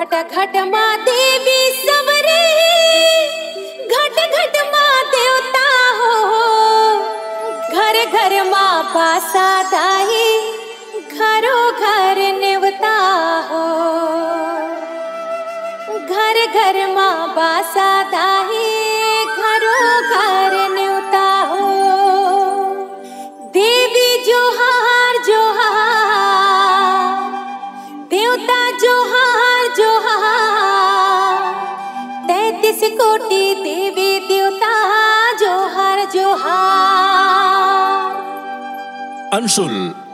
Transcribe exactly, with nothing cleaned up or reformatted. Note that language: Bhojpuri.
घट घट माँ देवी सबरे, घट घट माँ देवता हो। घर घर माँ बासा दाई, घरो घर नेवता हो। घर घर माँ बासा दाई, घरो घर नेवता हो। देवी जोहार जोहार, देवता जोहार जोहार। तैतीस कोटि देवी देवता जोहार जोहार। अंशुल